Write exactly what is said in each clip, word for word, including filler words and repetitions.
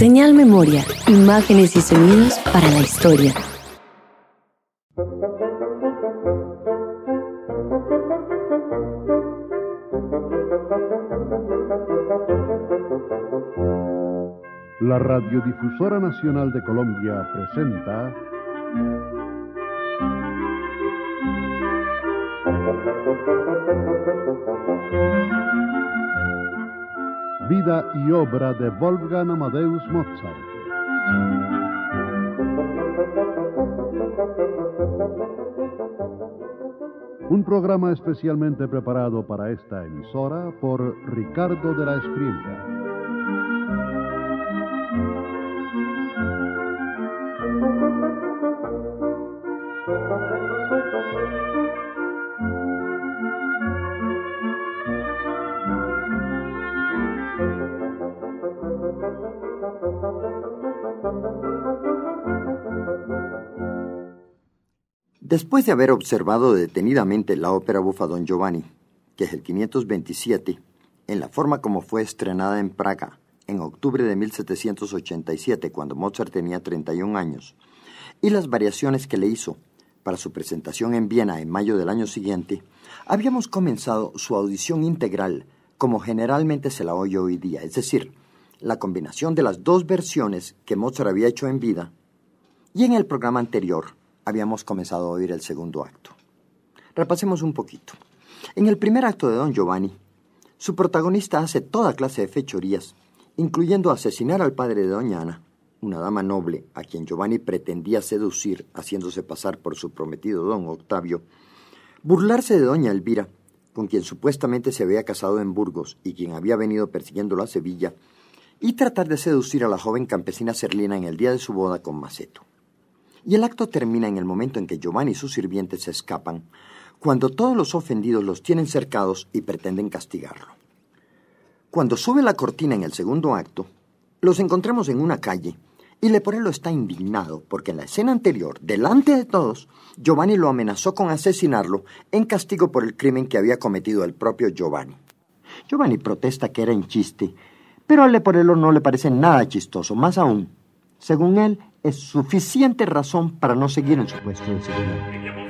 Señal Memoria, imágenes y sonidos para la historia. La Radiodifusora Nacional de Colombia presenta Vida y obra de Wolfgang Amadeus Mozart. Un programa especialmente preparado para esta emisora por Ricardo de la Espriella. Después de haber observado detenidamente la ópera bufa Don Giovanni, que es el quinientos veintisiete, en la forma como fue estrenada en Praga en octubre de mil setecientos ochenta y siete, cuando Mozart tenía treinta y un años, y las variaciones que le hizo para su presentación en Viena en mayo del año siguiente, habíamos comenzado su audición integral como generalmente se la oye hoy día, es decir, la combinación de las dos versiones que Mozart había hecho en vida, y en el programa anterior habíamos comenzado a oír el segundo acto. Repasemos un poquito. En el primer acto de Don Giovanni, su protagonista hace toda clase de fechorías, incluyendo asesinar al padre de Doña Ana, una dama noble a quien Giovanni pretendía seducir haciéndose pasar por su prometido Don Octavio, burlarse de Doña Elvira, con quien supuestamente se había casado en Burgos y quien había venido persiguiéndolo a Sevilla, y tratar de seducir a la joven campesina Serlina en el día de su boda con Maceto. Y el acto termina en el momento en que Giovanni y sus sirvientes se escapan, cuando todos los ofendidos los tienen cercados y pretenden castigarlo. Cuando sube la cortina en el segundo acto, los encontramos en una calle y Leporello está indignado porque en la escena anterior, delante de todos, Giovanni lo amenazó con asesinarlo en castigo por el crimen que había cometido el propio Giovanni. Giovanni protesta que era en chiste, pero a Leporello no le parece nada chistoso, más aún, según él, es suficiente razón para no seguir en su puesto de seguridad.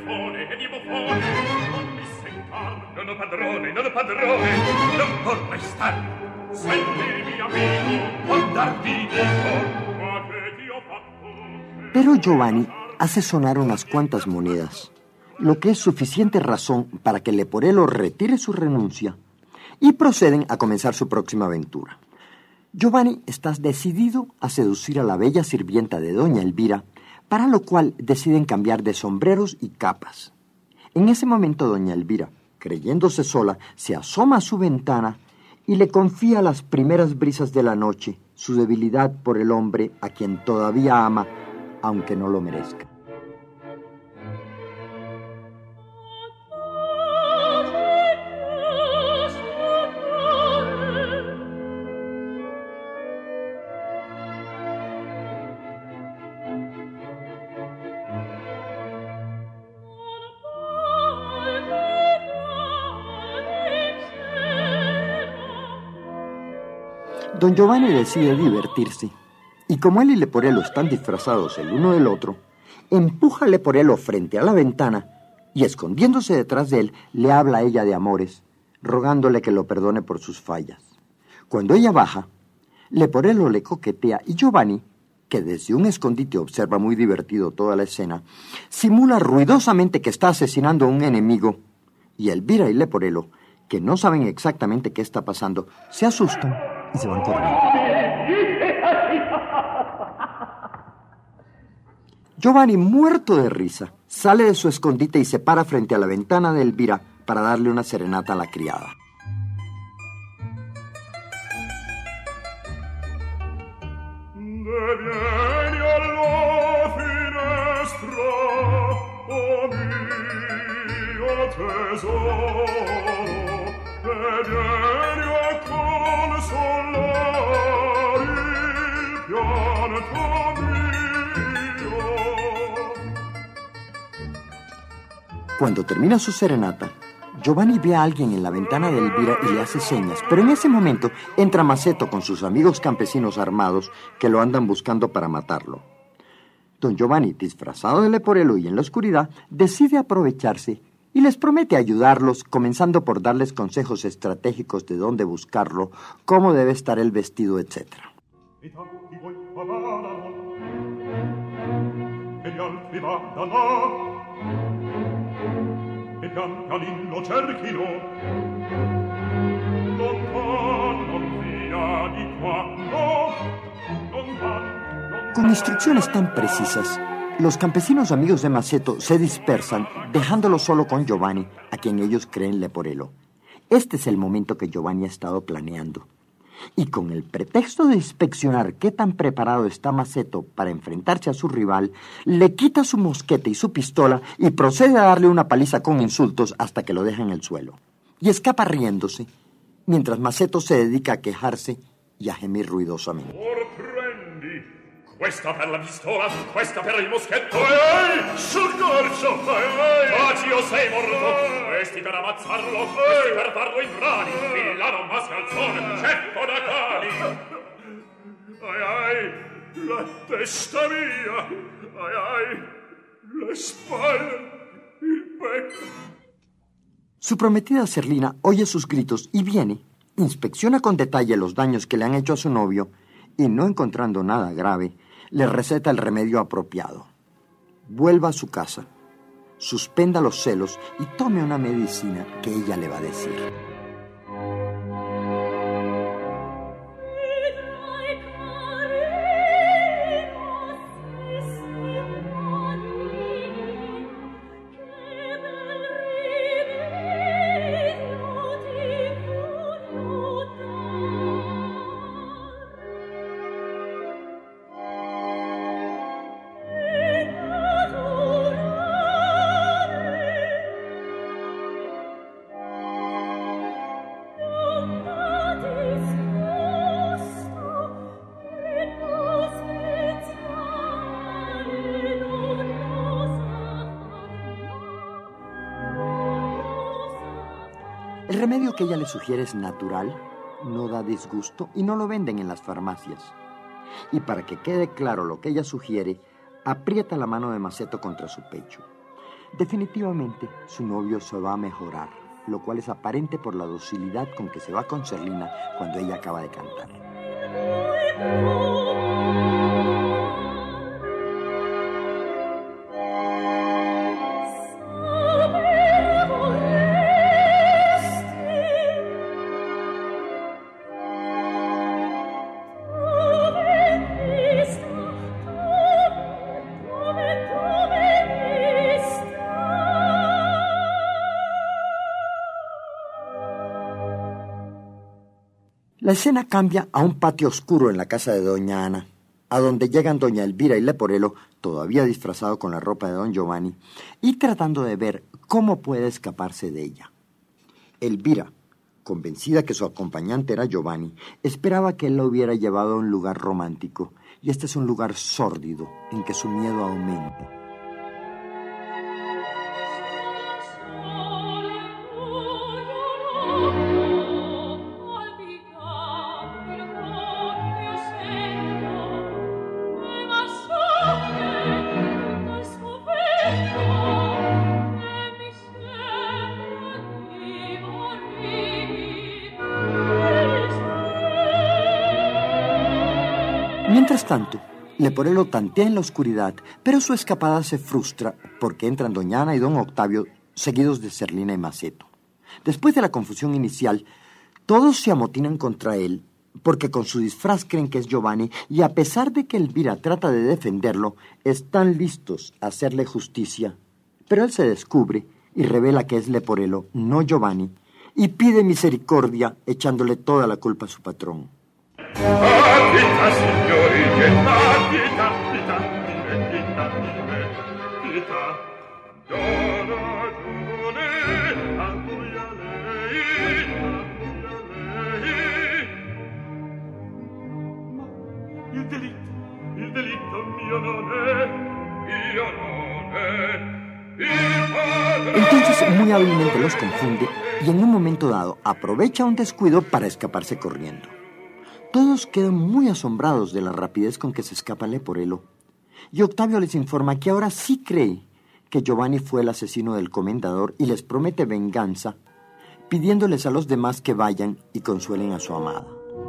Pero Giovanni hace sonar unas cuantas monedas, lo que es suficiente razón para que Leporello retire su renuncia y proceden a comenzar su próxima aventura. Giovanni está decidido a seducir a la bella sirvienta de Doña Elvira, para lo cual deciden cambiar de sombreros y capas. En ese momento Doña Elvira, creyéndose sola, se asoma a su ventana y le confía a las primeras brisas de la noche su debilidad por el hombre a quien todavía ama, aunque no lo merezca. Don Giovanni decide divertirse, y como él y Leporello están disfrazados el uno del otro, empuja a Leporello frente a la ventana y, escondiéndose detrás de él, le habla a ella de amores, rogándole que lo perdone por sus fallas. Cuando ella baja, Leporello le coquetea y Giovanni, que desde un escondite observa muy divertido toda la escena, simula ruidosamente que está asesinando a un enemigo, y Elvira y Leporello, que no saben exactamente qué está pasando, se asustan y se van corriendo. Giovanni, muerto de risa, sale de su escondite y se para frente a la ventana de Elvira para darle una serenata a la criada. Cuando termina su serenata, Giovanni ve a alguien en la ventana de Elvira y le hace señas, pero en ese momento entra Maceto con sus amigos campesinos armados que lo andan buscando para matarlo. Don Giovanni, disfrazado de leporelo y en la oscuridad, decide aprovecharse y les promete ayudarlos, comenzando por darles consejos estratégicos de dónde buscarlo, cómo debe estar el vestido, etcétera. Con instrucciones tan precisas, los campesinos amigos de Maceto se dispersan, dejándolo solo con Giovanni, a quien ellos creen leporelo. Este es el momento que Giovanni ha estado planeando. Y con el pretexto de inspeccionar qué tan preparado está Maceto para enfrentarse a su rival, le quita su mosquete y su pistola y procede a darle una paliza con insultos hasta que lo deja en el suelo. Y escapa riéndose, mientras Maceto se dedica a quejarse y a gemir ruidosamente. Questa per la pistola, questa per il moschetto. Ehi, soccorso! Ehi, Faccio, sei morto. Questi per ammazzarlo, questi per farlo in brani. Villano mascalzone, ceppo da cani. Ai ai, la testa mia. Ai ai, le spalle, il petto. Su prometida Zerlina oye sus gritos y viene, inspecciona con detalle los daños que le han hecho a su novio y, no encontrando nada grave, le receta el remedio apropiado. Vuelva a su casa, suspenda los celos y tome una medicina que ella le va a decir. El remedio que ella le sugiere es natural, no da disgusto y no lo venden en las farmacias. Y para que quede claro lo que ella sugiere, aprieta la mano de Maceto contra su pecho. Definitivamente, su novio se va a mejorar, lo cual es aparente por la docilidad con que se va con Zerlina cuando ella acaba de cantar. La escena cambia a un patio oscuro en la casa de doña Ana, a donde llegan doña Elvira y leporelo, todavía disfrazado con la ropa de don Giovanni, y tratando de ver cómo puede escaparse de ella. Elvira, convencida que su acompañante era Giovanni, esperaba que él la hubiera llevado a un lugar romántico, y este es un lugar sórdido en que su miedo aumenta. Mientras tanto, leporelo tantea en la oscuridad, pero su escapada se frustra porque entran doña Ana y don Octavio, seguidos de Zerlina y Maceto. Después de la confusión inicial, todos se amotinan contra él, porque con su disfraz creen que es Giovanni, y a pesar de que Elvira trata de defenderlo, están listos a hacerle justicia. Pero él se descubre y revela que es leporelo, no Giovanni, y pide misericordia echándole toda la culpa a su patrón. Pietà, signori, pietà, pietà, pietà, pietà, pietà, do ragione a cui a lei, a cui a lei. Ma il delitto, il delitto mio non è, mio non è, il padre. Entonces, muy hábilmente los confunde y en un momento dado aprovecha un descuido para escaparse corriendo. Todos quedan muy asombrados de la rapidez con que se escapa Leporello, y Octavio les informa que ahora sí cree que Giovanni fue el asesino del comendador y les promete venganza, pidiéndoles a los demás que vayan y consuelen a su amada.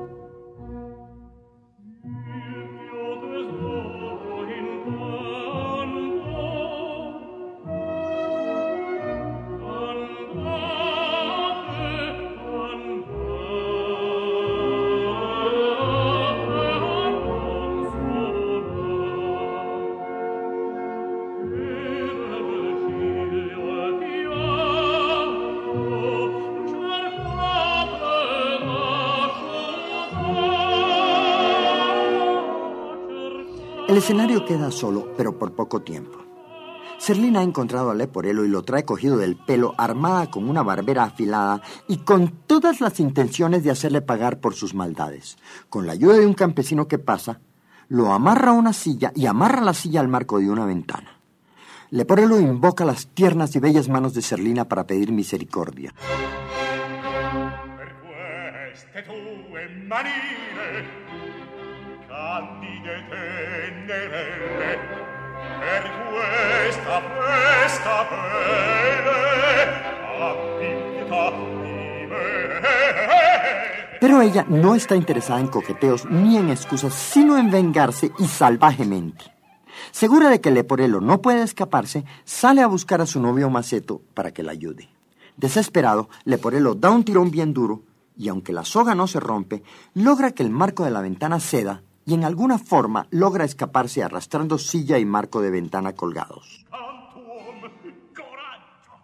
El escenario queda solo, pero por poco tiempo. Zerlina ha encontrado a Leporello y lo trae cogido del pelo, armada con una barbera afilada y con todas las intenciones de hacerle pagar por sus maldades. Con la ayuda de un campesino que pasa, lo amarra a una silla y amarra la silla al marco de una ventana. Leporello invoca las tiernas y bellas manos de Zerlina para pedir misericordia. Per queste tue manine candide tenerelle, per questa festa belle, abita di me. Pero ella no está interesada en coqueteos ni en excusas, sino en vengarse y salvajemente. Segura de que Leporello no puede escaparse, sale a buscar a su novio Maceto para que la ayude. Desesperado, Leporello da un tirón bien duro y, aunque la soga no se rompe, logra que el marco de la ventana ceda y en alguna forma logra escaparse arrastrando silla y marco de ventana colgados. Tantum coraggio!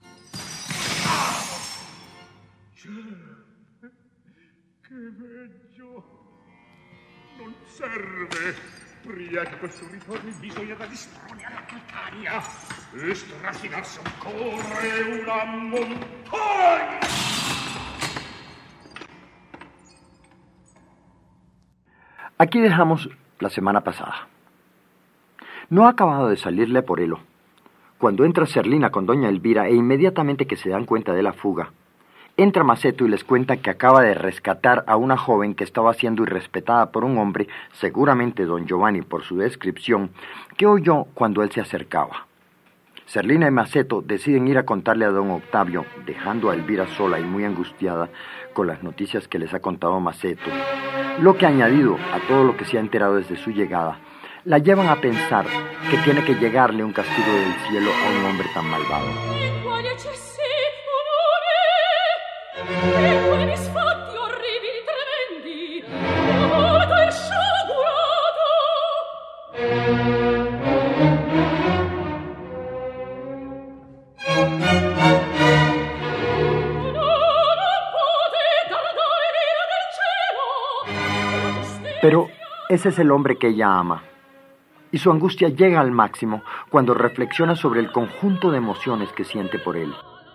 Che veggio! Non serve! Pria che questo ritorni bisogna da disporre alla Calcagna e strascinarsi ancora una montagna! Aquí dejamos la semana pasada. No ha acabado de salir Leporello cuando entra Zerlina con doña Elvira e inmediatamente que se dan cuenta de la fuga, entra Maceto y les cuenta que acaba de rescatar a una joven que estaba siendo irrespetada por un hombre, seguramente don Giovanni por su descripción, que oyó cuando él se acercaba. Zerlina y Maceto deciden ir a contarle a don Octavio, dejando a Elvira sola y muy angustiada con las noticias que les ha contado Maceto, lo que, añadido a todo lo que se ha enterado desde su llegada, la llevan a pensar que tiene que llegarle un castigo del cielo a un hombre tan malvado. Pero ese es el hombre que ella ama, y su angustia llega al máximo cuando reflexiona sobre el conjunto de emociones que siente por él.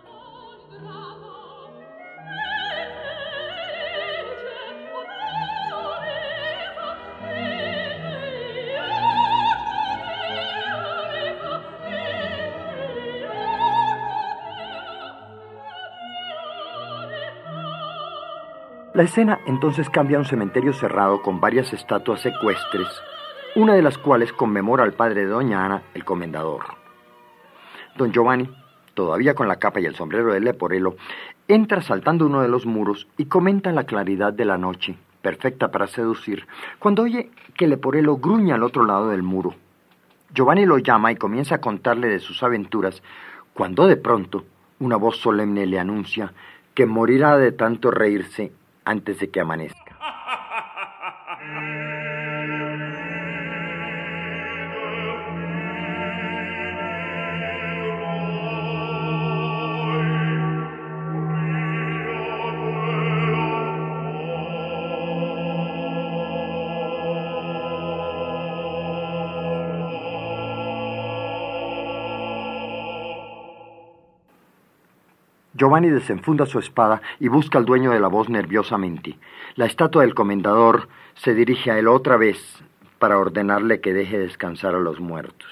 La escena entonces cambia a un cementerio cerrado con varias estatuas ecuestres, una de las cuales conmemora al padre de doña Ana, el comendador. Don Giovanni, todavía con la capa y el sombrero de Leporello, entra saltando uno de los muros y comenta la claridad de la noche, perfecta para seducir, cuando oye que Leporello gruñe al otro lado del muro. Giovanni lo llama y comienza a contarle de sus aventuras, cuando de pronto una voz solemne le anuncia que morirá de tanto reírse antes de que amanezca. Giovanni desenfunda su espada y busca al dueño de la voz nerviosamente. La estatua del comendador se dirige a él otra vez para ordenarle que deje descansar a los muertos.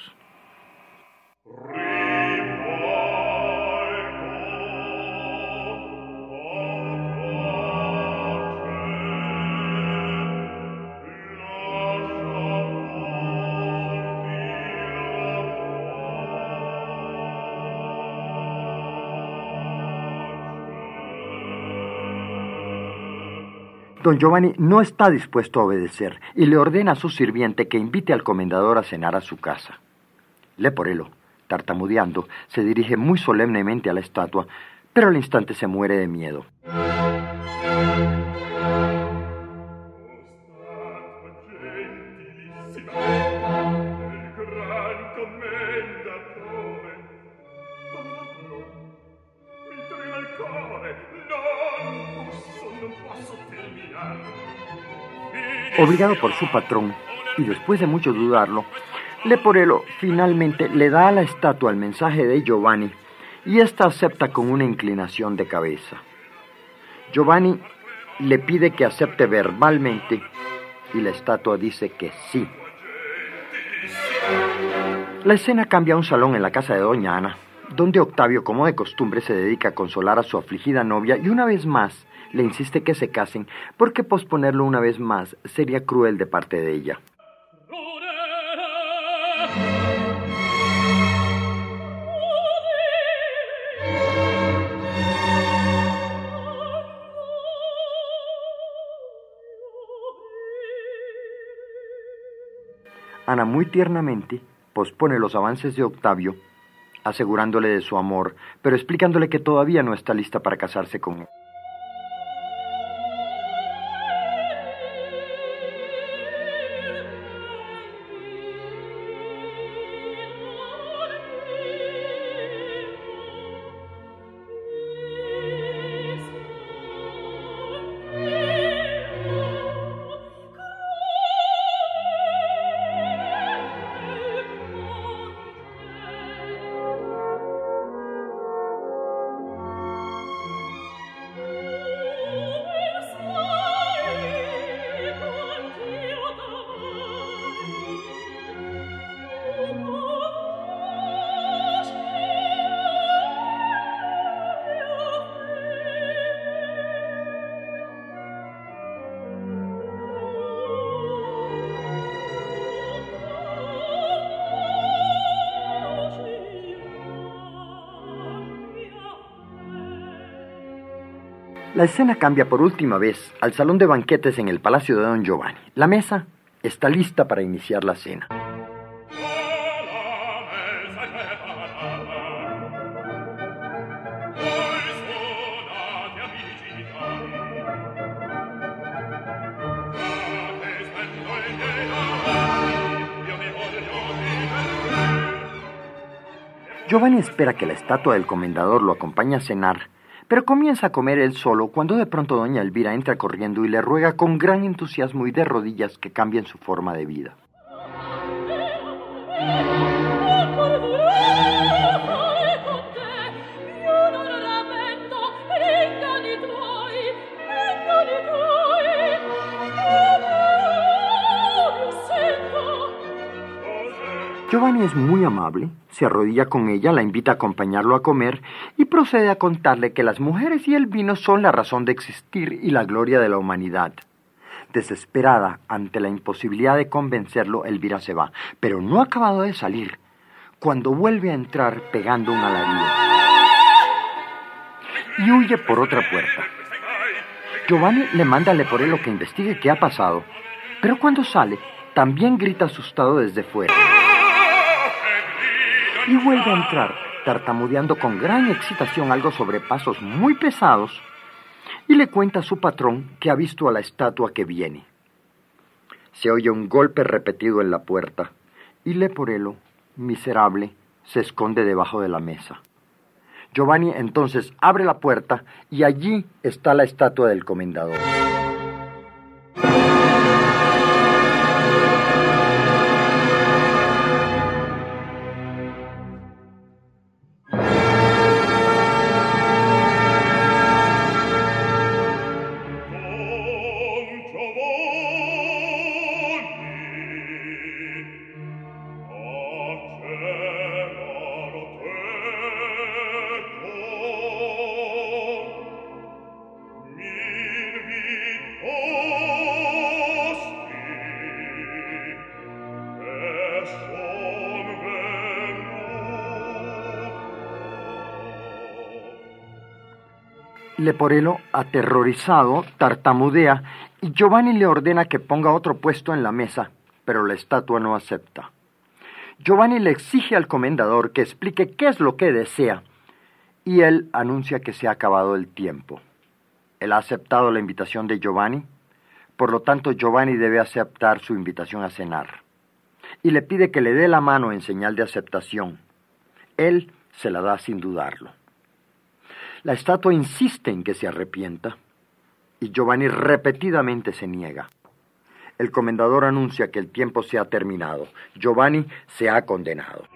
Don Giovanni no está dispuesto a obedecer y le ordena a su sirviente que invite al comendador a cenar a su casa. Leporello, tartamudeando, se dirige muy solemnemente a la estatua, pero al instante se muere de miedo. Obligado por su patrón, y después de mucho dudarlo, Leporello finalmente le da a la estatua el mensaje de Giovanni, y ésta acepta con una inclinación de cabeza. Giovanni le pide que acepte verbalmente, y la estatua dice que sí. La escena cambia a un salón en la casa de doña Ana, donde Octavio, como de costumbre, se dedica a consolar a su afligida novia y una vez más le insiste que se casen, porque posponerlo una vez más sería cruel de parte de ella. Ana muy tiernamente pospone los avances de Octavio, asegurándole de su amor, pero explicándole que todavía no está lista para casarse con él. La escena cambia por última vez al salón de banquetes en el palacio de don Giovanni. La mesa está lista para iniciar la cena. Giovanni espera que la estatua del comendador lo acompañe a cenar, pero comienza a comer él solo cuando de pronto doña Elvira entra corriendo y le ruega con gran entusiasmo y de rodillas que cambien su forma de vida. Giovanni es muy amable, se arrodilla con ella, la invita a acompañarlo a comer y procede a contarle que las mujeres y el vino son la razón de existir y la gloria de la humanidad. Desesperada ante la imposibilidad de convencerlo, Elvira se va, pero no ha acabado de salir, cuando vuelve a entrar pegando un alarido y huye por otra puerta. Giovanni le manda a Leporello que investigue qué ha pasado, pero cuando sale, también grita asustado desde fuera. Y vuelve a entrar, tartamudeando con gran excitación algo sobre pasos muy pesados, y le cuenta a su patrón que ha visto a la estatua que viene. Se oye un golpe repetido en la puerta, y Leporello, miserable, se esconde debajo de la mesa. Giovanni entonces abre la puerta, y allí está la estatua del comendador. Min Leporello, aterrorizado, tartamudea y Giovanni le ordena que ponga otro puesto en la mesa, pero la estatua no acepta. Giovanni le exige al comendador que explique qué es lo que desea y él anuncia que se ha acabado el tiempo. Él ha aceptado la invitación de Giovanni, por lo tanto Giovanni debe aceptar su invitación a cenar y le pide que le dé la mano en señal de aceptación. Él se la da sin dudarlo. La estatua insiste en que se arrepienta y Giovanni repetidamente se niega. El comendador anuncia que el tiempo se ha terminado. Giovanni se ha condenado.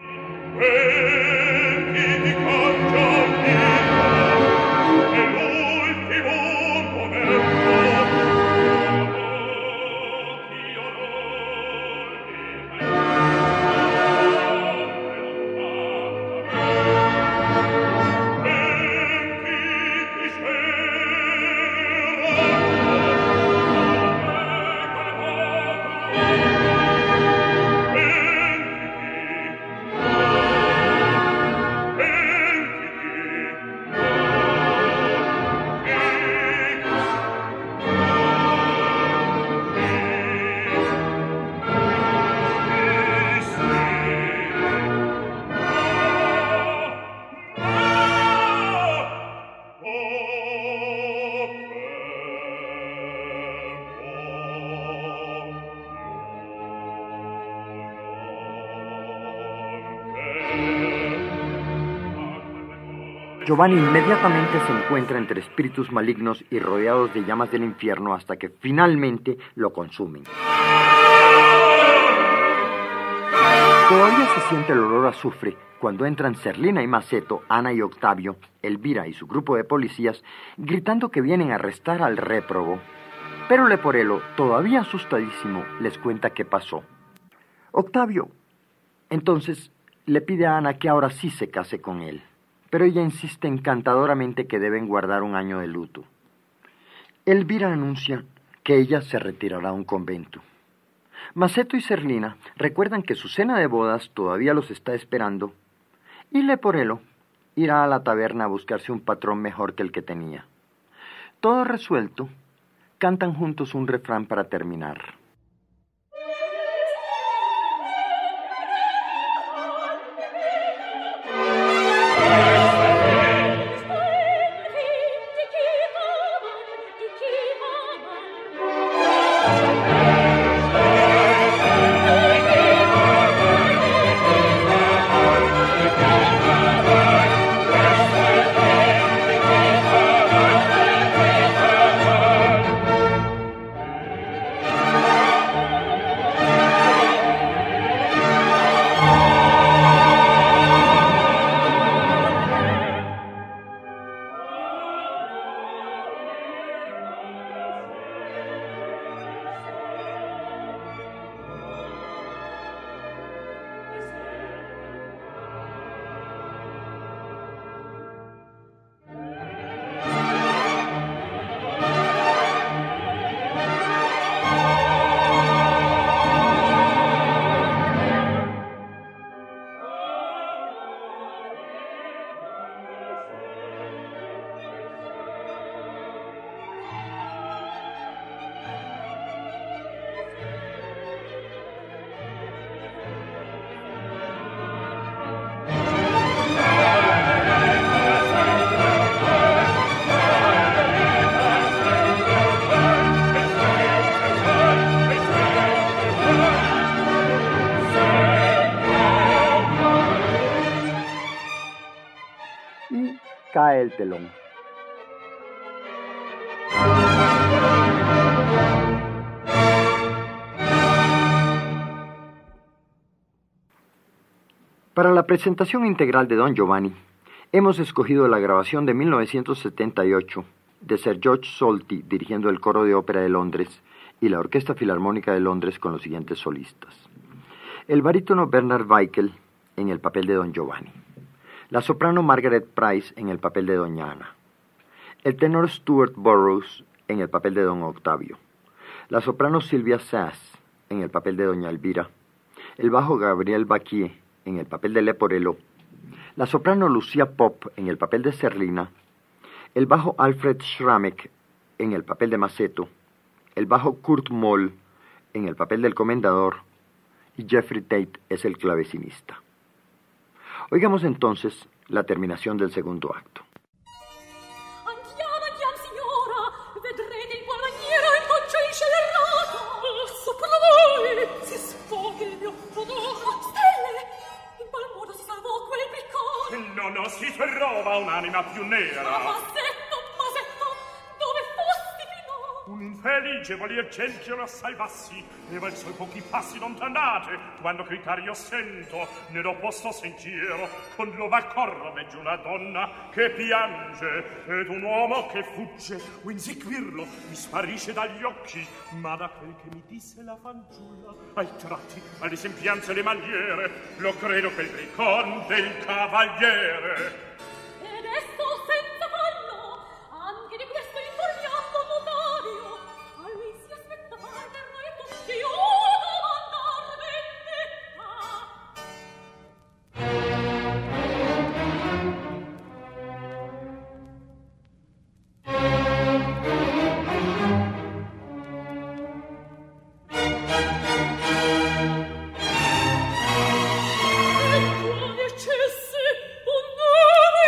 Giovanni inmediatamente se encuentra entre espíritus malignos y rodeados de llamas del infierno hasta que finalmente lo consumen. Todavía se siente el olor a azufre cuando entran Zerlina y Maceto, Ana y Octavio, Elvira y su grupo de policías, gritando que vienen a arrestar al réprobo. Pero Leporello, todavía asustadísimo, les cuenta qué pasó. Octavio, entonces, le pide a Ana que ahora sí se case con él, pero ella insiste encantadoramente que deben guardar un año de luto. Elvira anuncia que ella se retirará a un convento. Maceto y Zerlina recuerdan que su cena de bodas todavía los está esperando, y Leporello irá a la taberna a buscarse un patrón mejor que el que tenía. Todo resuelto, cantan juntos un refrán para terminar. Cae el telón. Para la presentación integral de Don Giovanni, hemos escogido la grabación de mil novecientos setenta y ocho de Sir George Solti dirigiendo el Coro de Ópera de Londres y la Orquesta Filarmónica de Londres con los siguientes solistas. El barítono Bernard Weikel en el papel de Don Giovanni. La soprano Margaret Price en el papel de Doña Ana. El tenor Stuart Burroughs en el papel de Don Octavio. La soprano Sylvia Sass en el papel de Doña Elvira. El bajo Gabriel Baquier en el papel de Leporello. La soprano Lucia Pop en el papel de Zerlina. el bajo Alfred Schramek en el papel de Maceto, el bajo Kurt Moll en el papel del comendador y Jeffrey Tate es el clavecinista. Oigamos entonces la terminación del segundo acto. Andiamo, andiamo, signora, vedrete in qual maniera il concio scelerato. Sopra voi si sfoghi il mio pudore. Stelle, in qual modo si salvò quel piccone? No, no, si trova un'anima più nera. Masetto, Masetto, dove fosti finò? Un infelice voler cerchio la salvassi, e verso i pochi passi lontanate, quando gritare io sento, ne do posto sentiero, con l'ova corre giù una donna che piange, ed un uomo che fugge, o inseguirlo mi sparisce dagli occhi, ma da quel che mi disse la fanciulla, ai tratti, alle sembianze e le maniere, lo credo che il briccon del cavaliere. Ed esso senza fallo, anche di questo informiato notario, a lui si aspetta far per noi tutti una domandar vendetta. E quale cesse un nome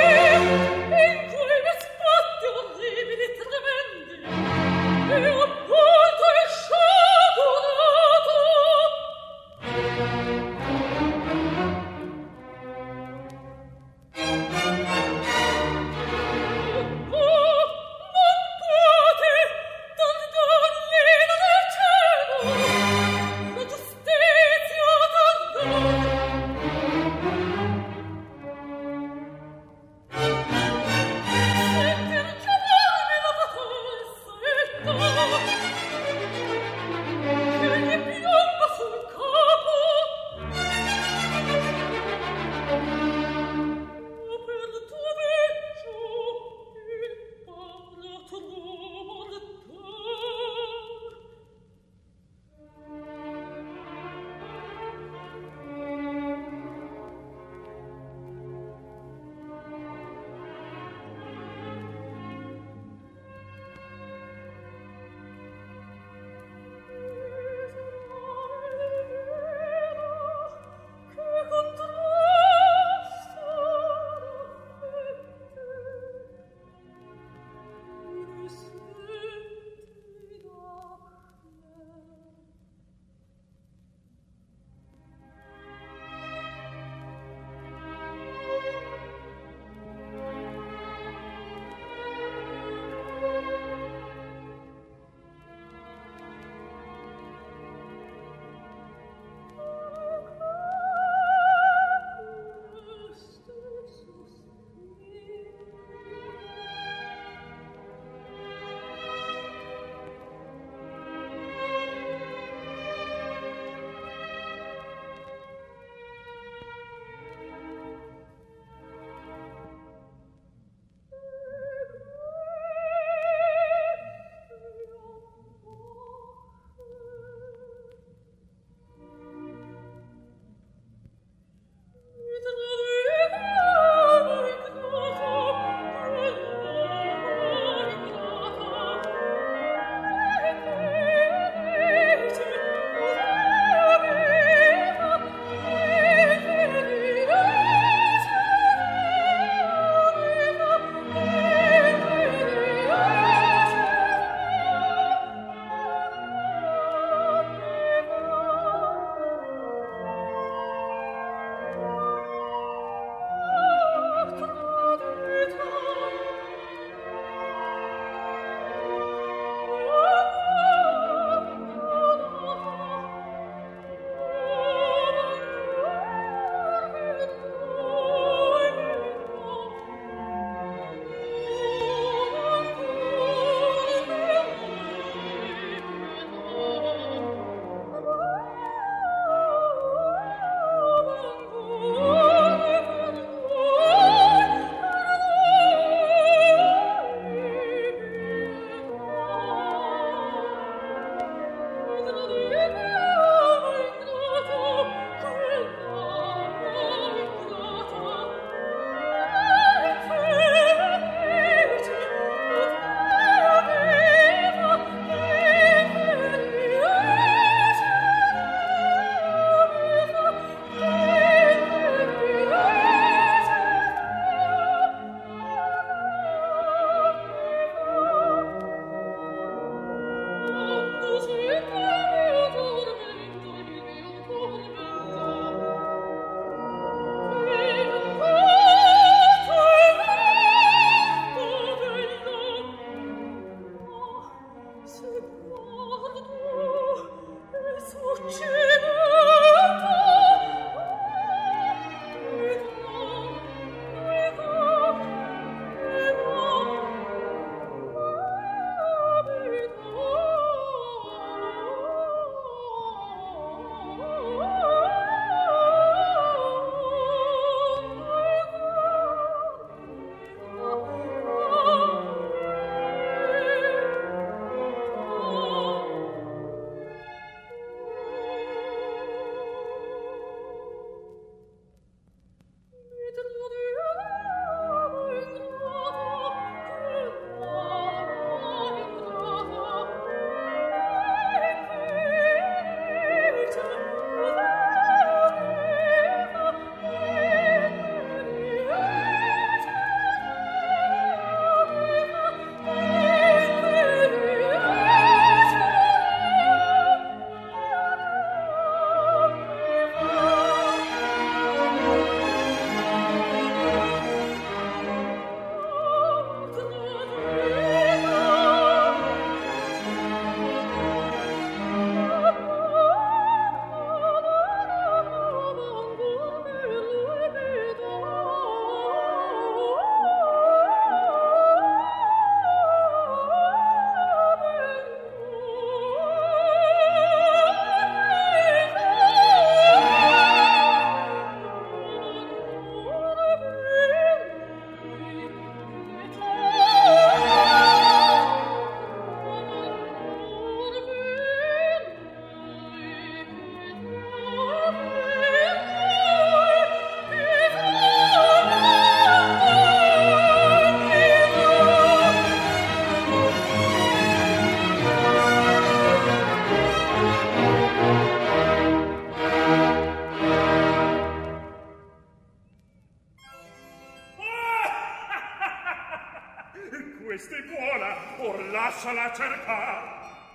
questa è buona, or lasciala cercare.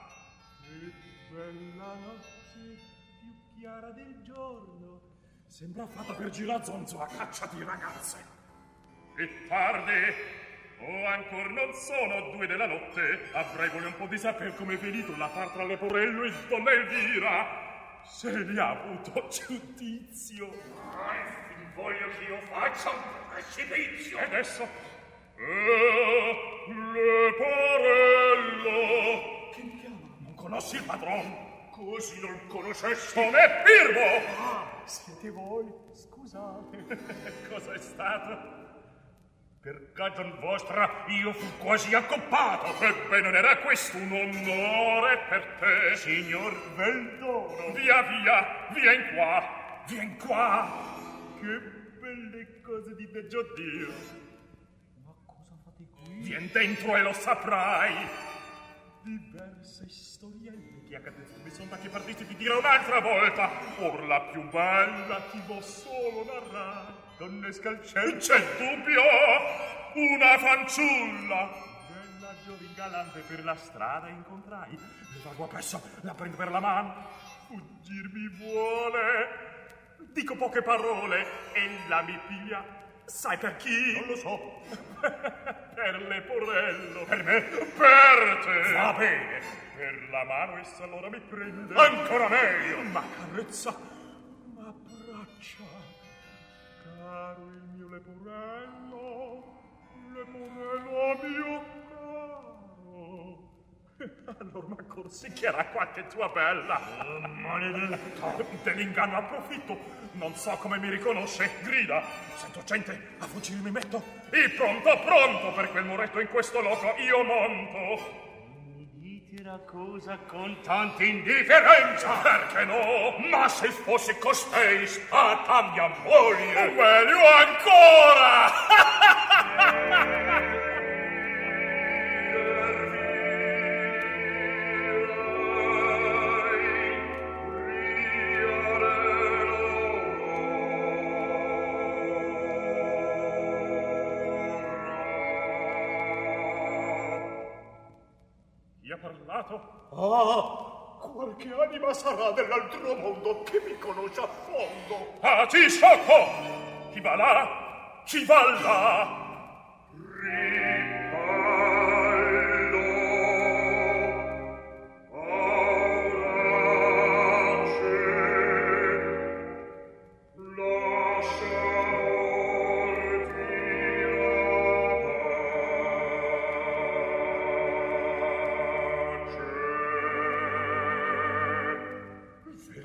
Che bella notte, più chiara del giorno, sembra fatta per girazonzo a caccia di ragazze. E tardi, o ancor non sono due della notte, avrei voglia un po' di saper come è finito l'affar tra Leporello e donna Elvira. Se ne ha avuto giudizio. Ah, voglio che io faccia un precipizio. E adesso? Eh, Leporello. Che mi chiama? Non conosci il padron? Così non conoscessi. Non è Pirbo! Ah, siete voi? Scusate. Cosa è stato? Per cagion vostra io fu quasi accoppato. Ebbene, non era questo un onore per te? Signor Veldoro. Via, via, vien qua, vien qua. Che belle cose dite già Dio. Ma cosa fate qui? Vien dentro e lo saprai. Diverse storielle che accadesse mi son da che partiti ti dirò un'altra volta. Or la più bella ti vo solo narrare. Donne scalcenti. C'è dubbio? Una fanciulla. Bella giovin galante per la strada incontrai. Mi vago appresso, la prendo per la mano. Fuggir mi vuole. Dico poche parole. Ella mi piglia. Sai per chi? Non lo so. Per Leporello. Per me? Per te. Va bene. Per la mano essa allora mi prende. Ancora meglio. Ma carezza. Ma braccia. Caro il mio Leporello, Leporello mio caro. Allora ma corsicchierà qualche tua bella. Oh, maledetto. Dell'inganno approfitto. Non so come mi riconosce. Grida. Sento gente. A fuggire mi metto. E pronto, pronto per quel muretto in questo loco. Io monto. La cosa con tanta indifferenza. Perché no? Ma se fosse costei stata mia moglie, meglio ancora. Ah, qualche anima sarà dell'altro mondo che mi conosce a fondo. Ah, ti sciocco! Chi va là? Chi va là? Ripallo, ora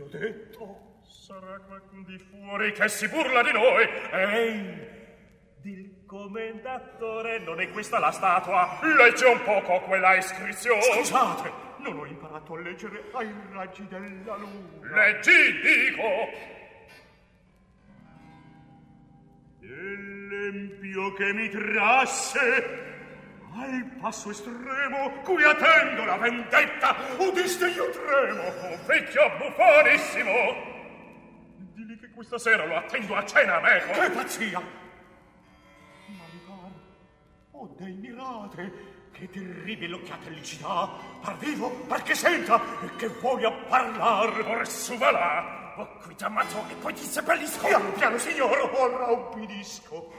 detto. Sarà qualcun di fuori che si burla di noi. Ehi, dil commendatore, non è questa la statua? Legge un poco quella iscrizione. Scusate, non ho imparato a leggere ai raggi della luna. Leggi, dico. L'empio che mi trasse al passo estremo, cui attendo la vendetta, udiste io tremo. Un vecchio buffonissimo. Dili che questa sera lo attendo a cena meco. Che pazzia! Ma mi par, oh dei mirate, che terribile occhiata gli ci dà, par vivo, par che senta, e che voglia parlar. Or su va là. Ho qui t'ammazzo e poi ti seppellisco. Piano, piano, signor, ora ubbidisco.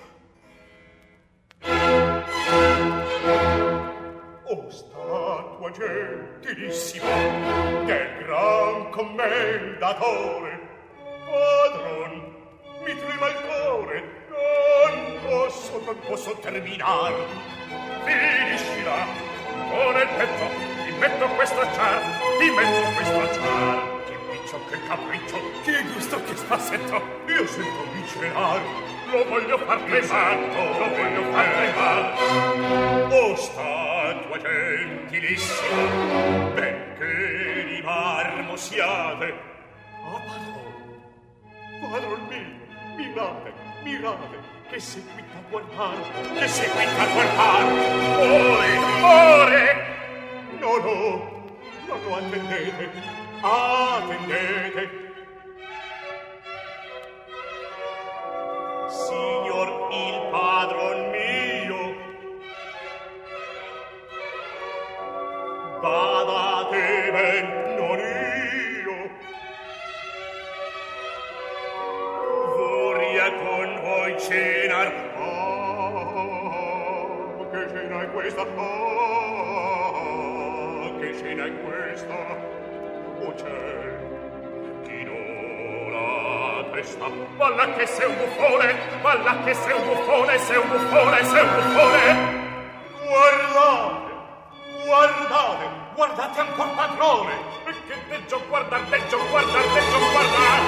O statua gentilissima del gran commendatore, padron, mi trema il cuore, non posso, non posso terminar. Finiscila, con il petto, ti metto questo ciar, ti metto questo ciar. Che piccio, che capriccio, che gusto, che spassetto. Io sento micerar, lo voglio far tremar, lo voglio far tremar. O statua gentilissima, benché di marmo siate. Ah, padron, padron mio, mirate, mirate, che seguite a guardar, che seguite a guardar. Ore, ore! No, no, no, no, attendete, attendete. Signor il padron mio, badate ben, non io. Vorria con voi cenar. Ah, che cena è questa? Ah, che cena è questa? Oh ciel, chi non la testa? Valla che sei un buffone, valla che sei un buffone, sei un buffone, sei un buffone. Guardate, guardate, guardate ancor padrone. E che deggio guardar, deggio guardar, deggio guardar.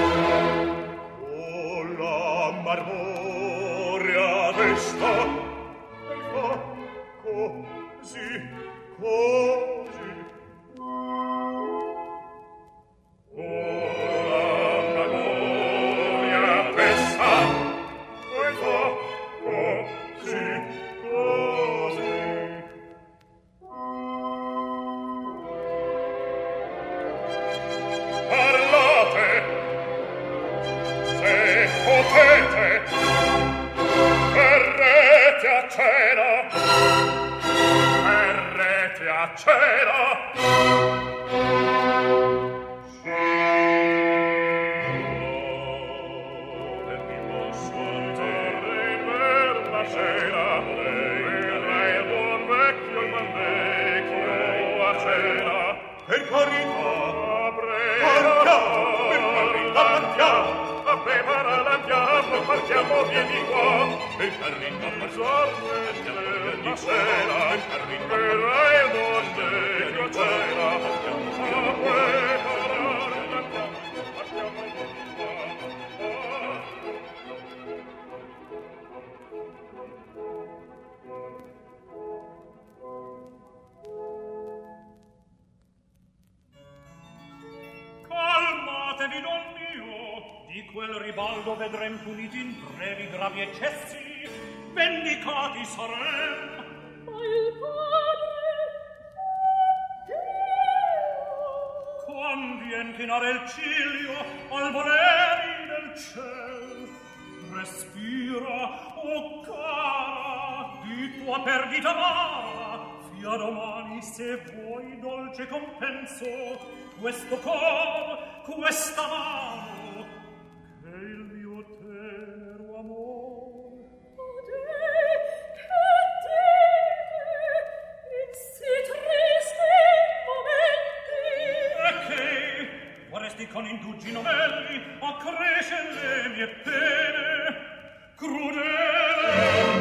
Oh, la marmorea testa, e fa così, così. Oh, la marmorea testa, e fa così, così. Parlate, se potete, verrete a cena, verrete a cena. Sì, oh, e mi posso andare per la cena, verrà il buon vecchio, il buon vecchio a cena. Per carità, a prepara l'andiamo, partiamo via di qua. per carità, Per sorte di cena, verrà il buon vecchio a cena. A preparare l'andiamo, partiamo via di qua. Calmatevi, don mio, di quel ribaldo vedrem puniti in brevi gravi eccessi, vendicati sarem. Ma il padre Quan vien chinare il ciglio al voleri del ciel, respira, o cara, di tua perdita amara, fia domani se vuoi dolce compenso, questo cor, questa mano, che il mio tenero amor. Odè, che dite in si tristi momenti? E che vorresti con indugi novelli accrescer le mie pene, crudele.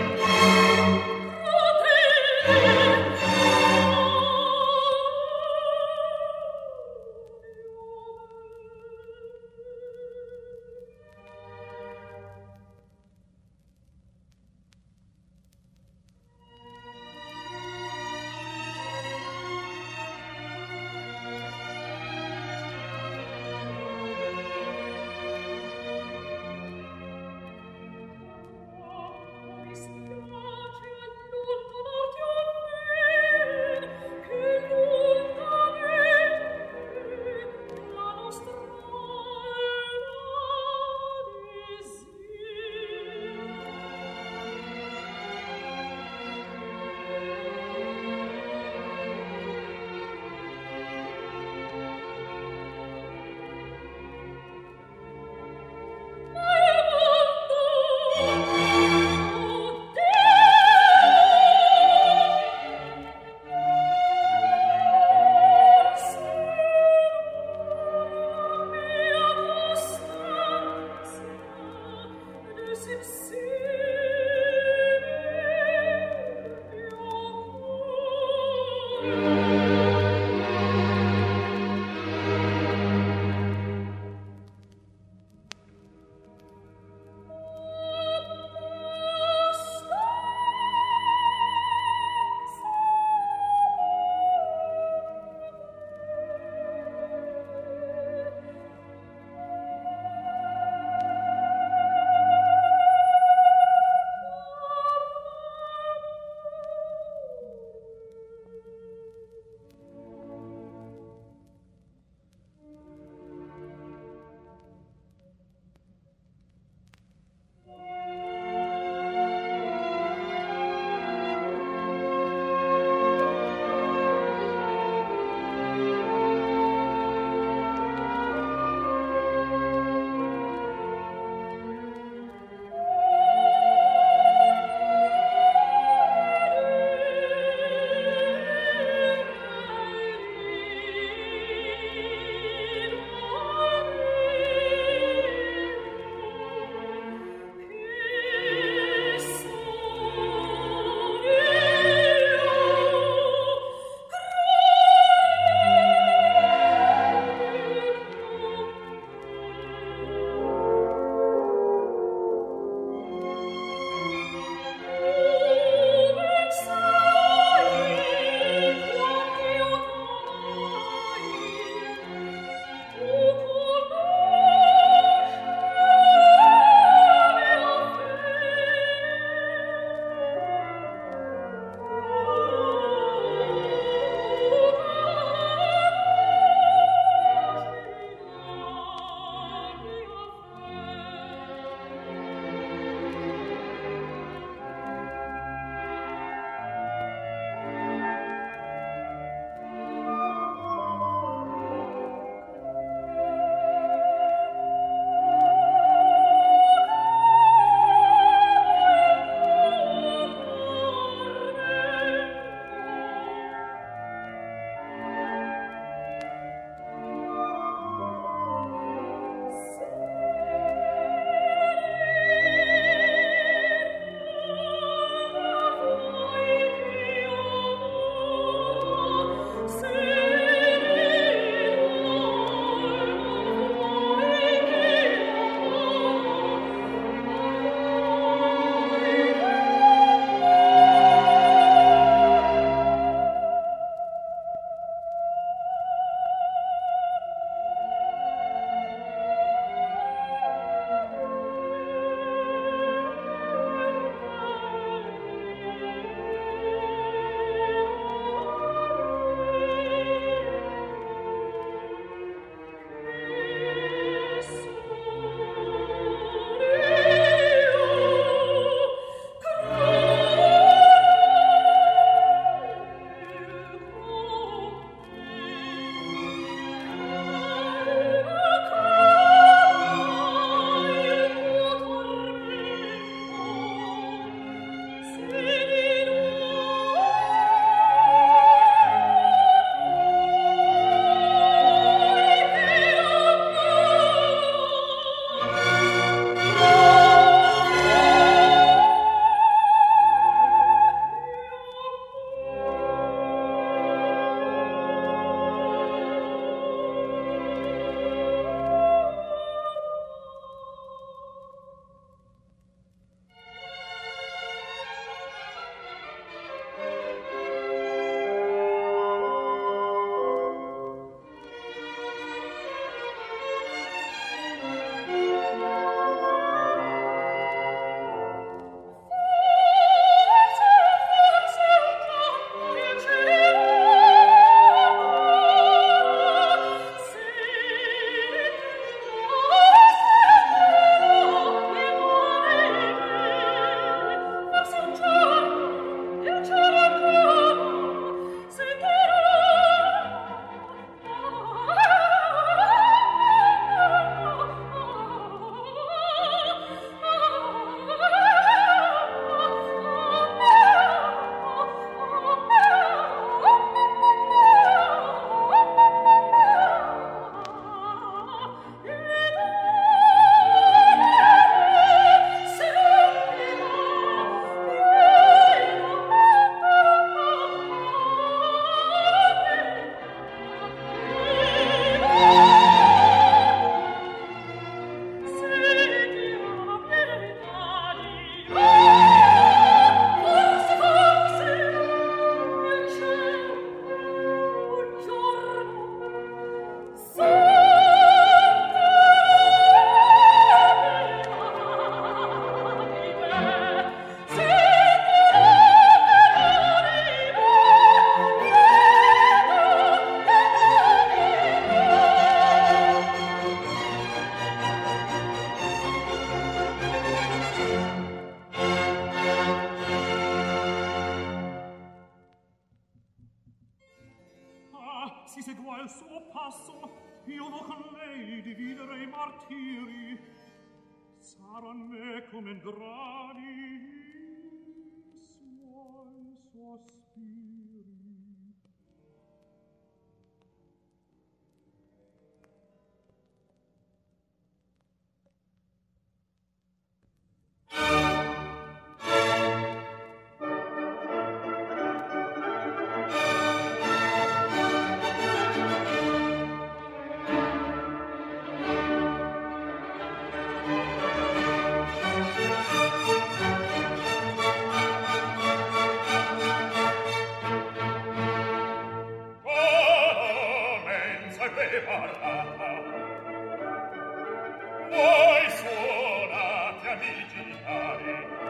martiri saran me come grani suoi sospiri. Voi suonate amici cari,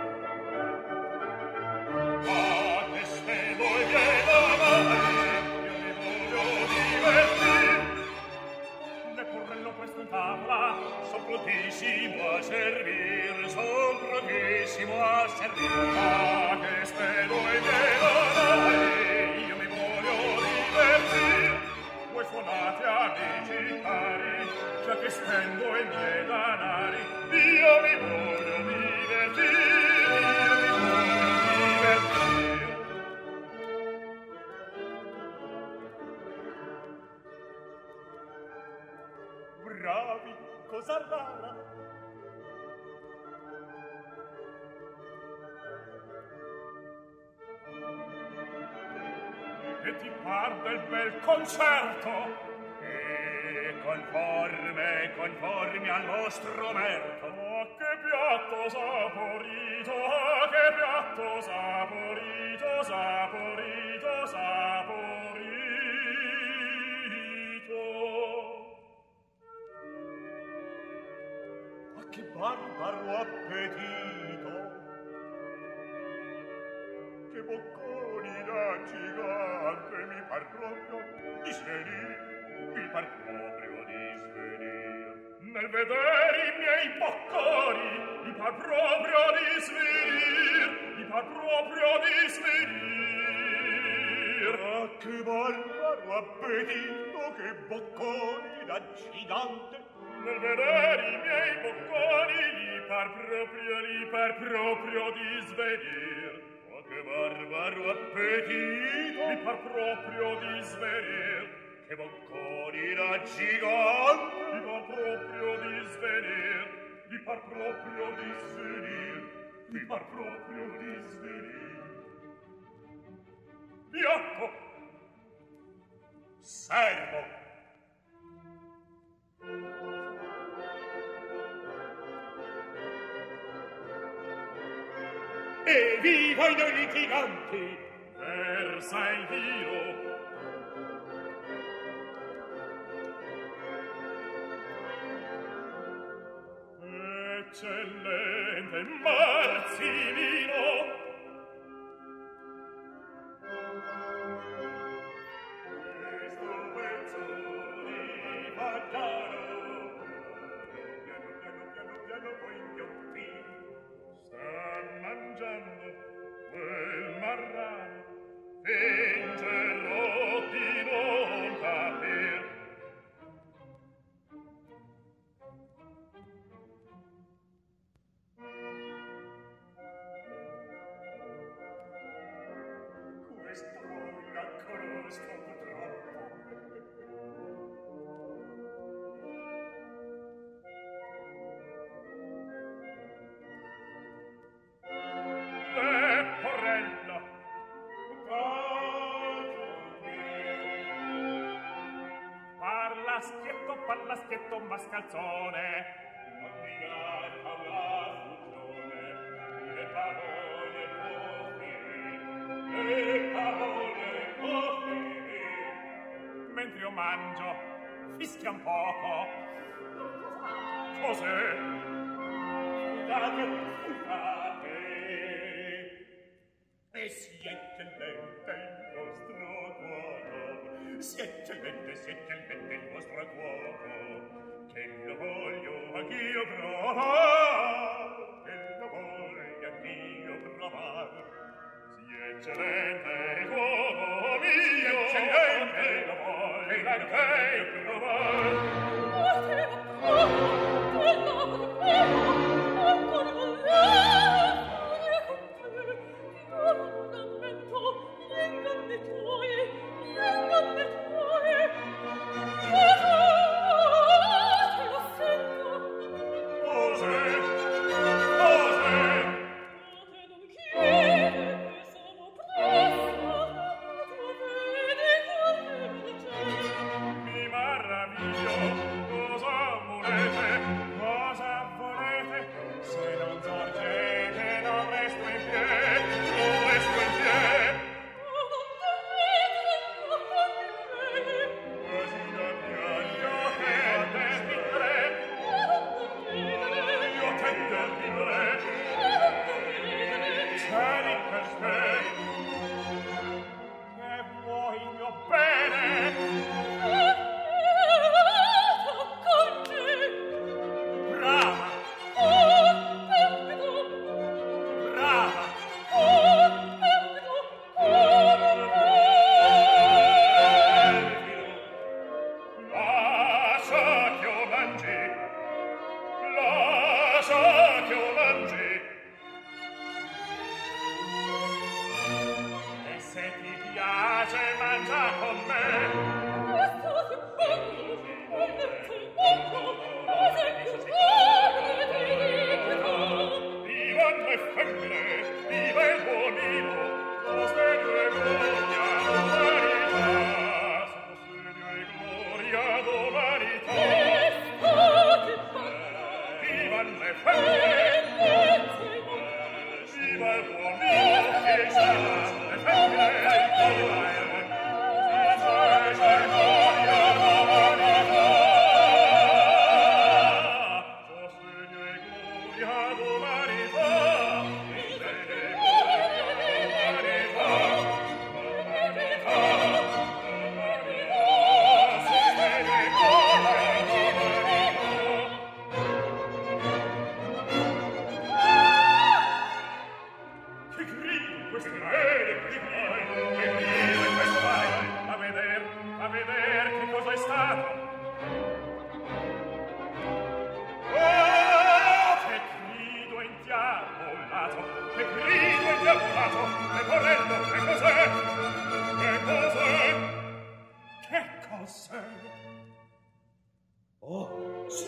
ma che spendo e viene male, io mi voglio divertir. Le porrello presto in tavola, son prontissimo a servir, son prontissimo a servir. Ma che spendo e viene male, io mi voglio divertir. Voi suonate amici cari, già che spendo i miei danari, io mi voglio divertir, io mi voglio divertir. Bravi, cosa rara. E ti par del bel concerto? E conforme, conformi al vostro merito. Oh, che piatto saporito, oh, che piatto saporito, saporito, saporito. Ma che barbaro appetito! Che bocconi da gigante, mi par proprio di svenir. Mi par proprio di svenir. Nel vedere i miei bocconi, mi par proprio di svenir, mi par proprio di svenir. Ah, che barbaro appetito, che bocconi da gigante. Nel vedere i miei bocconi, mi par proprio, mi par proprio di svenir. Oh, che barbaro appetito, mi par proprio di svenir. Che bocconi da gigante, mi par proprio di svenir, mi par proprio di svenir, mi par proprio di svenir. Piatto! Servo! E viva i noi litiganti! Versa il vino! Eccellente marzimino, questo pezzo di baccano, piano piano piano piano voglio qui, sta mangiando quel marrano, fingerò di non capir. Parla schietto mascalzone, non mi garpa la fugione, le parole proferi, le parole proferi. Mentre io mangio, fischia un poco. Cos'è? Fugate, fugate, e si eccellente il vostro cuoco, si eccellente, si eccellente il vostro cuoco, che lo voglio anch'io provar, che lo voglio anch'io provar. Si eccellente il cuoco mio, si eccellente lo voglio anch'io provar. Oh,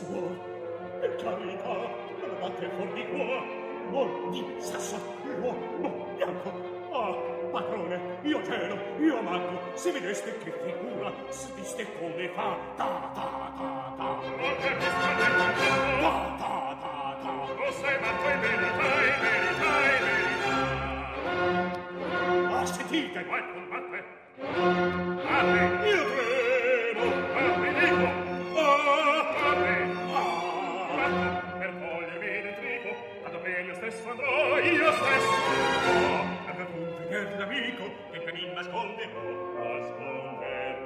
suo, per carità, la batte fuor di qua, o di sasso, l'uomo bianco. Ah, padrone, io gelo, io manco, se vedeste che figura, se viste come fa, ta ta ta ta. Ma che mi state contando? Ta ta ta ta. Lo sei matto in verità, in verità, in verità. Ah, sentite! Vai, combatte! Apri! Io tremo! Apri, dico! Ah! Apri! Ah! Per togliermi l'intrigo, tanto che io stesso andrò, io stesso andrò. Per punti per l'amico, che per il nasconderò. Nasconderò.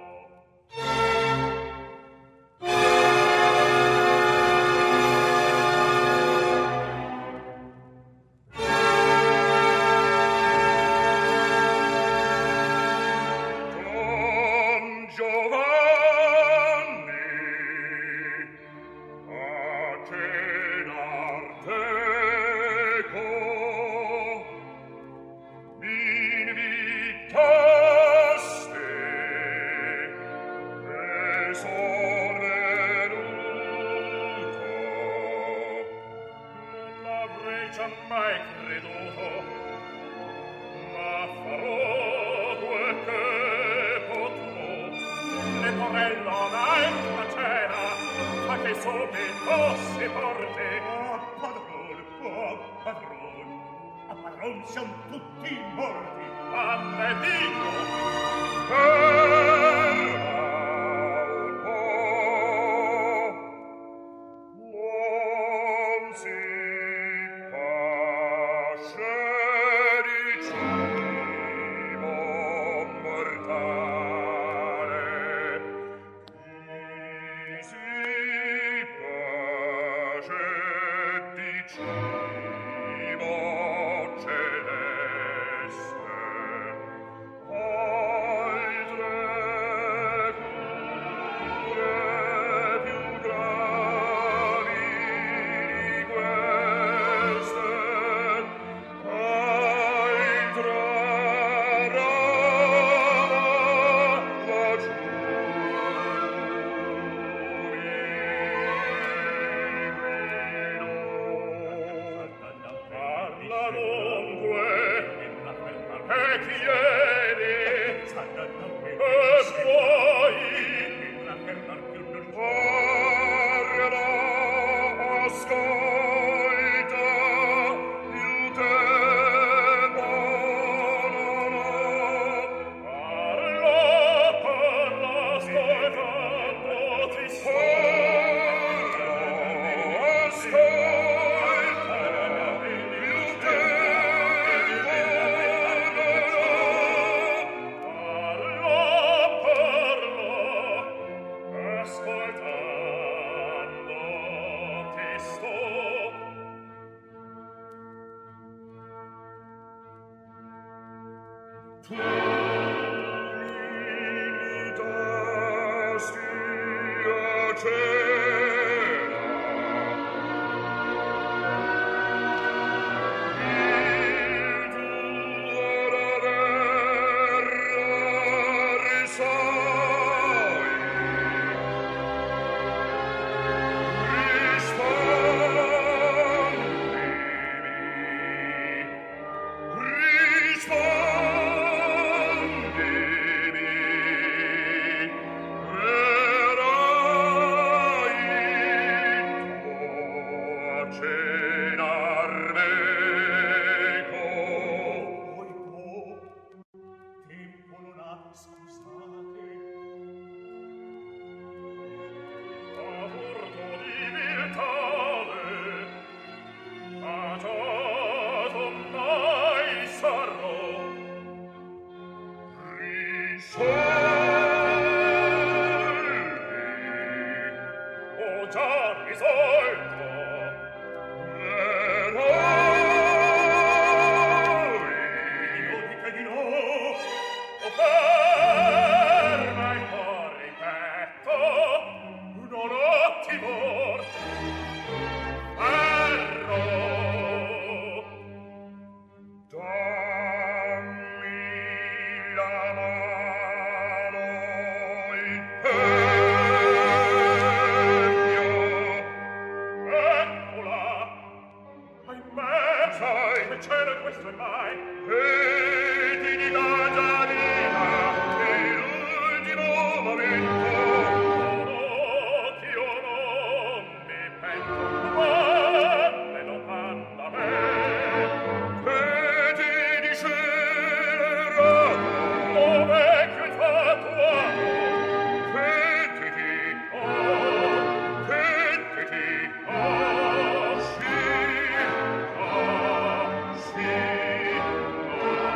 Siamo tutti morti. Valle dico! Non si pasce di cibo mortale, chi si pasce di cibo celeste, altre cure più gravi di queste, altra rara parla dunque e chiedi e poi parla, ascolta più tempo non ho. Parla, parla, ascoltando ti parla, ascolta più tempo non ho. Parla, parla, ascoltando ti sto. Tu mi dasti a cena, il tuo terra risai, mano il pegno questo è mai e ti dica Gianina che l'ultimo momento oh, che io non mi pento ma me lo manda a me che ti dicerà oh vecchio infatuato che ti di oh che ti di oh sì oh sì oh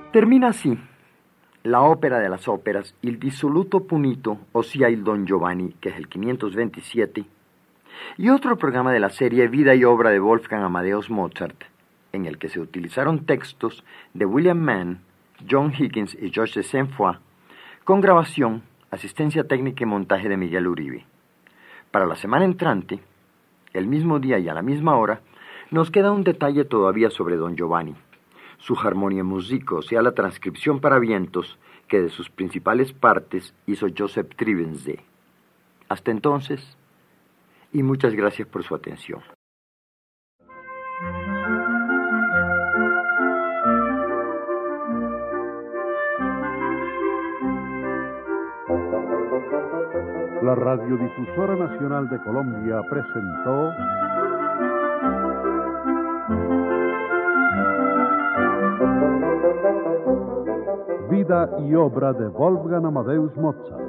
Termina así la ópera de las óperas, Il dissoluto punito, ossia il Don Giovanni, que es el quinientos veintisiete, y otro programa de la serie Vida y obra de Wolfgang Amadeus Mozart, en el que se utilizaron textos de William Mann, John Higgins y Georges de Saint-Foy, con grabación, asistencia técnica y montaje de Miguel Uribe. Para la semana entrante, el mismo día y a la misma hora, nos queda un detalle todavía sobre Don Giovanni, su Harmonia Musique, o sea, la transcripción para vientos que de sus principales partes hizo Joseph Trivensee. Hasta entonces, y muchas gracias por su atención. La Radiodifusora Nacional de Colombia presentó Vida y obra de Wolfgang Amadeus Mozart.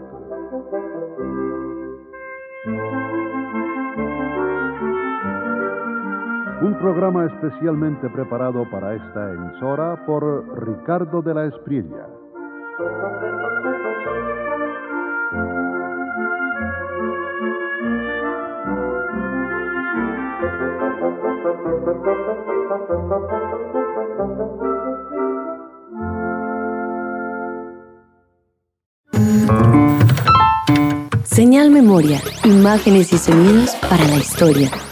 Un programa especialmente preparado para esta emisora por Ricardo de la Espriella. Señal Memoria, imágenes y sonidos para la historia.